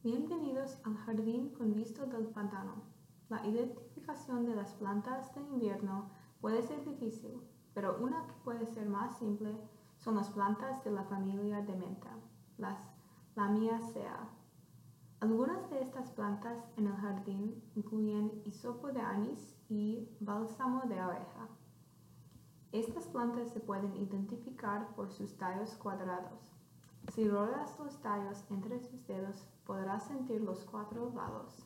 Bienvenidos al jardín con vista del pantano. La identificación de las plantas de invierno puede ser difícil, pero una que puede ser más simple son las plantas de la familia de menta, las Lamiaceae. Algunas de estas plantas en el jardín incluyen hisopo de anís y bálsamo de abeja. Estas plantas se pueden identificar por sus tallos cuadrados. Si rodeas los tallos entre tus dedos, podrás sentir los 4 lados.